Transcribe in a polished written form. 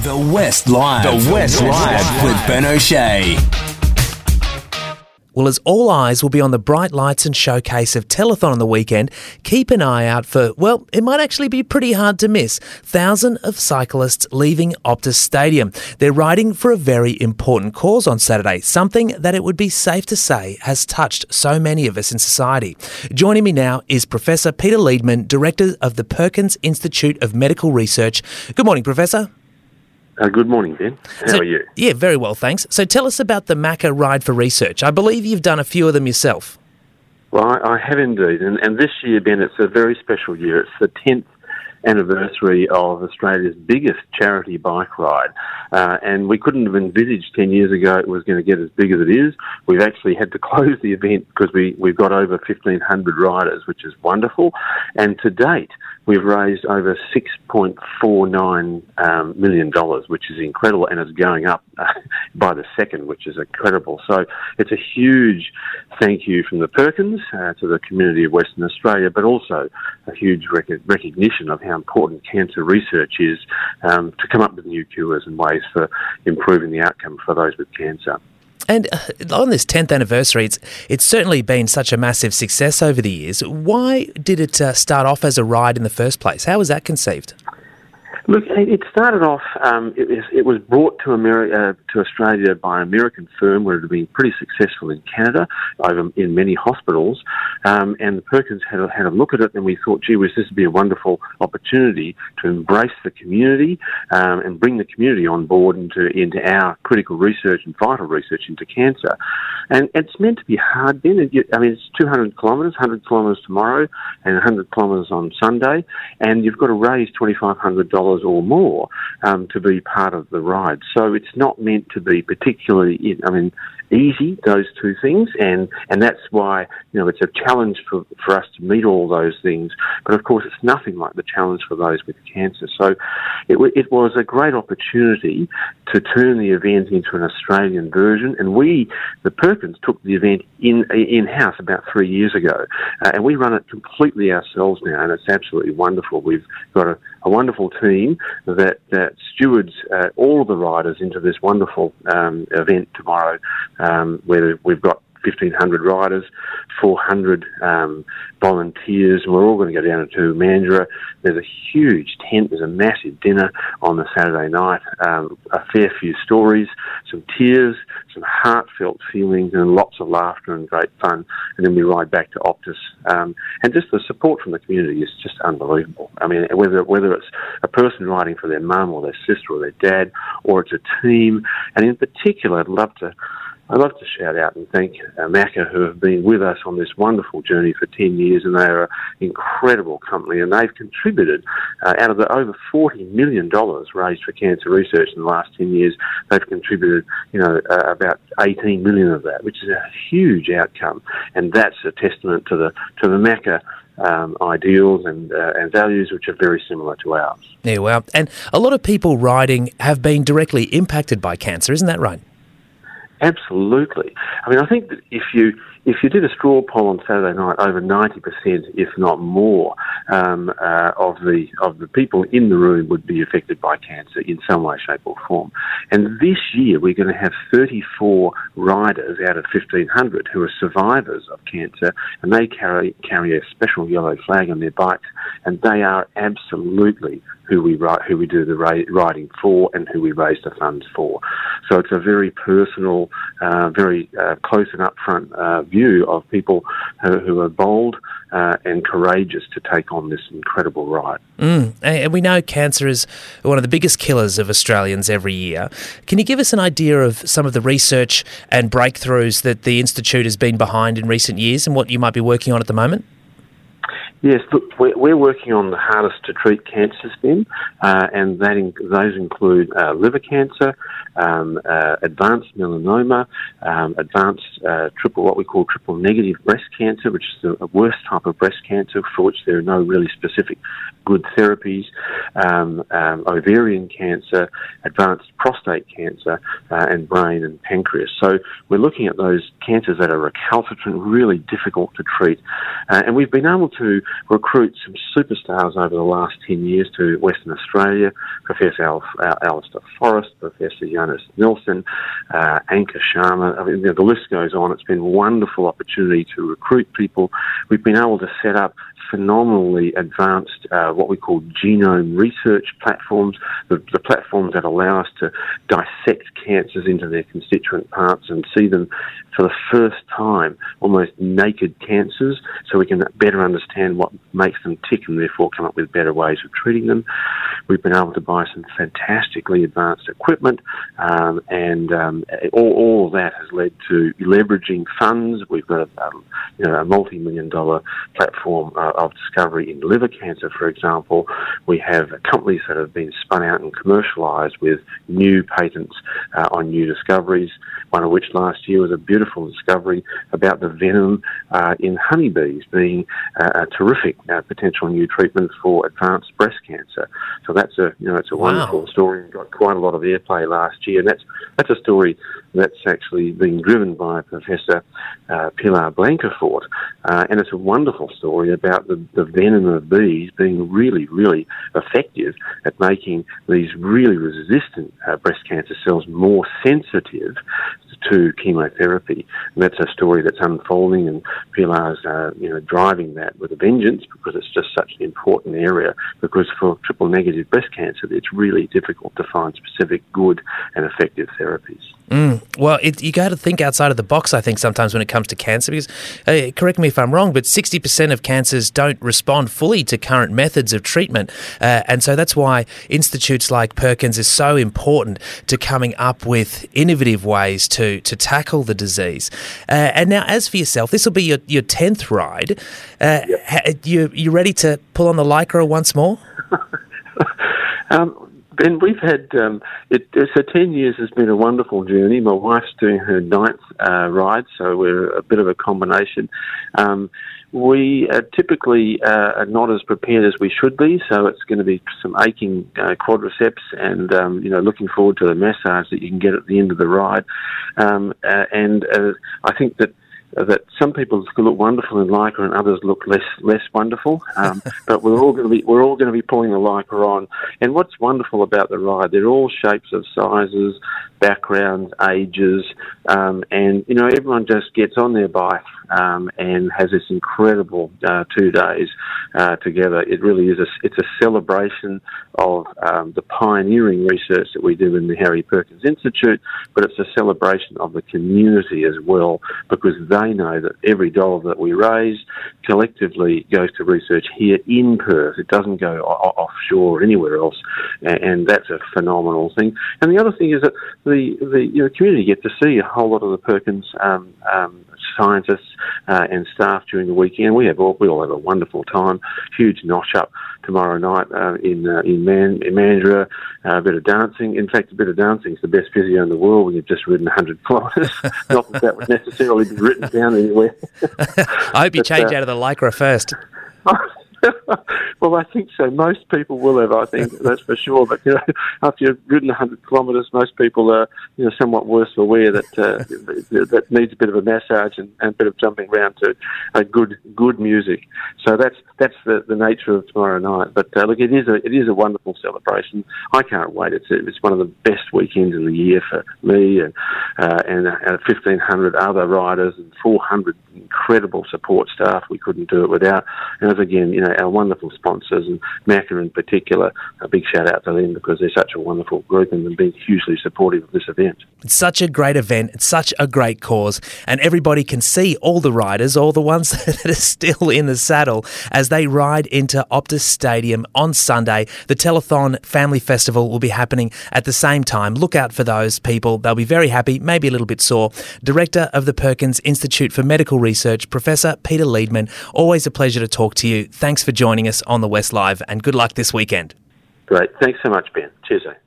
The West Live. The West Live with Ben O'Shea. Well, as all eyes will be on the bright lights and showcase of Telethon on the weekend, keep an eye out for, well, it might actually be pretty hard to miss. Thousands of cyclists leaving Optus Stadium. They're riding for a very important cause on Saturday, something that it would be safe to say has touched so many of us in society. Joining me now is Professor Peter Leedman, Director of the Perkins Institute of Medical Research. Good morning, Professor. Good morning, Ben. How are you? Yeah, very well, thanks. So tell us about the Macca Ride for Research. I believe you've done a few of them yourself. Well, I have indeed. And this year, Ben, it's a very special year. It's the 10th anniversary of Australia's biggest charity bike ride. And we couldn't have envisaged 10 years ago it was going to get as big as it is. We've actually had to close the event because we've got over 1,500 riders, which is wonderful. And to date, we've raised over $6.49 million, which is incredible, and it's going up by the second, which is incredible. So it's a huge thank you from the Perkins to the community of Western Australia, but also a huge recognition of how important cancer research is to come up with new cures and ways for improving the outcome for those with cancer. And on this 10th anniversary, it's certainly been such a massive success over the years. Why did it start off as a ride in the first place? How was that conceived? Look, it started off, it was brought to Australia by an American firm where it had been pretty successful in Canada, over in many hospitals, and the Perkins had a look at it, and we thought, gee whiz, this would be a wonderful opportunity to embrace the community and bring the community on board into our critical research and vital research into cancer. And it's meant to be hard, Ben. I mean, it's 200 kilometres, 100 kilometres tomorrow and 100 kilometres on Sunday, and you've got to raise $2,500 or more to be part of the ride. So it's not meant to be particularly, easy, those two things, and that's why, it's a challenge for us to meet all those things. But of course, it's nothing like the challenge for those with cancer. So it was a great opportunity to turn the event into an Australian version, and the Perkins, took the event in-house about 3 years ago, and we run it completely ourselves now, and it's absolutely wonderful. We've got a wonderful team that stewards all of the riders into this wonderful event tomorrow, where we've got 1,500 riders, 400 volunteers, and we're all going to go down to Mandurah. There's a huge tent, there's a massive dinner on the Saturday night, a fair few stories, some tears, some heartfelt feelings, and lots of laughter and great fun. And then we ride back to Optus. And just the support from the community is just unbelievable. I mean, whether it's a person riding for their mum or their sister or their dad, or it's a team, and in particular, I'd love to shout out and thank Macca, who have been with us on this wonderful journey for 10 years, and they are an incredible company, and they've contributed, out of the over $40 million raised for cancer research in the last 10 years, they've contributed, about 18 million of that, which is a huge outcome, and that's a testament to the Macca ideals and values, which are very similar to ours. Yeah, well, and a lot of people riding have been directly impacted by cancer, isn't that right? Absolutely. I mean, I think that if you did a straw poll on Saturday night, over 90%, if not more, of the people in the room would be affected by cancer in some way, shape, or form. And this year, we're going to have 34 riders out of 1,500 who are survivors of cancer, and they carry a special yellow flag on their bikes, and they are absolutely who we do the riding for and who we raise the funds for. So it's a very personal, very close and upfront view of people who are bold and courageous to take on this incredible ride. And we know cancer is one of the biggest killers of Australians every year. Can you give us an idea of some of the research and breakthroughs that the Institute has been behind in recent years and what you might be working on at the moment? Yes, look, we're working on the hardest to treat cancers, Ben, and those include liver cancer, advanced melanoma, advanced what we call triple negative breast cancer, which is the worst type of breast cancer for which there are no really specific good therapies, ovarian cancer, advanced prostate cancer, and brain and pancreas. So we're looking at those cancers that are recalcitrant, really difficult to treat, and we've been able to recruit some superstars over the last 10 years to Western Australia. Professor Alistair Forrest, Professor Jonas Nilsson, Anka Sharma. I mean, the list goes on. It's been a wonderful opportunity to recruit people. We've been able to set up phenomenally advanced what we call genome research platforms, the platforms that allow us to dissect cancers into their constituent parts and see them for the first time, almost naked cancers, so we can better understand what makes them tick and therefore come up with better ways of treating them. We've been able to buy some fantastically advanced equipment, and all of that has led to leveraging funds. We've got a multi-million-dollar platform of discovery in liver cancer, for example. We have companies that have been spun out and commercialised with new patents on new discoveries, one of which last year was a beautiful discovery about the venom in honeybees being a terrific potential new treatment for advanced breast cancer. So that's it's a wonderful story and got quite a lot of airplay last year. And that's a story that's actually being driven by Professor Pilar Blancafort, and it's a wonderful story about the venom of bees being really, really effective at making these really resistant breast cancer cells more sensitive to chemotherapy. And that's a story that's unfolding, and Pilar's driving that with a vengeance, because it's just such an important area, because for triple-negative breast cancer it's really difficult to find specific good and effective therapies. Well, you got to think outside of the box, I think, sometimes when it comes to cancer, because, correct me if I'm wrong, but 60% of cancers don't respond fully to current methods of treatment. And so that's why institutes like Perkins is so important to coming up with innovative ways to tackle the disease. And now, as for yourself, this will be your 10th ride. You ready to pull on the Lycra once more? Ben, we've had, so 10 years has been a wonderful journey. My wife's doing her 9th ride, so we're a bit of a combination. We typically are not as prepared as we should be, so it's going to be some aching quadriceps and, looking forward to the massage that you can get at the end of the ride. And I think that some people look wonderful in Lycra and others look less wonderful, but we're all going to be pulling the Lycra on. And what's wonderful about the ride, they're all shapes of sizes, backgrounds, ages, and everyone just gets on their bike and has this incredible 2 days together. It really is it's a celebration of the pioneering research that we do in the Harry Perkins Institute, but it's a celebration of the community as well, because they know that every dollar that we raise collectively goes to research here in Perth. It doesn't go offshore or anywhere else, and that's a phenomenal thing. And the other thing is that the community get to see a whole lot of the Perkins scientists and staff during the weekend. We all have a wonderful time. Huge nosh up tomorrow night in Mandurah. A bit of dancing. In fact, a bit of dancing is the best physio in the world when you've just ridden 100 kilometres. Not that would necessarily be written down anywhere. I hope you change out of the Lycra first. Well, I think so. Most people will have, I think, that's for sure. But, after you've ridden 100 kilometres, most people are, somewhat worse aware that needs a bit of a massage and a bit of jumping around to good music. So that's the nature of tomorrow night. But, look, it is a wonderful celebration. I can't wait. It's one of the best weekends of the year for me and 1,500 other riders and 400 incredible support staff we couldn't do it without. And as again, our wonderful sponsors, and Macca in particular, a big shout out to them because they're such a wonderful group and they've been hugely supportive of this event. It's such a great event, it's such a great cause, and everybody can see all the riders, all the ones that are still in the saddle, as they ride into Optus Stadium on Sunday. The Telethon Family Festival will be happening at the same time. Look out for those people. They'll be very happy, maybe a little bit sore. Director of the Perkins Institute for Medical Research, Professor Peter Leedman, always a pleasure to talk to you. Thanks for joining us on the West Live, and good luck this weekend. Great. Thanks so much, Ben. Cheers, eh?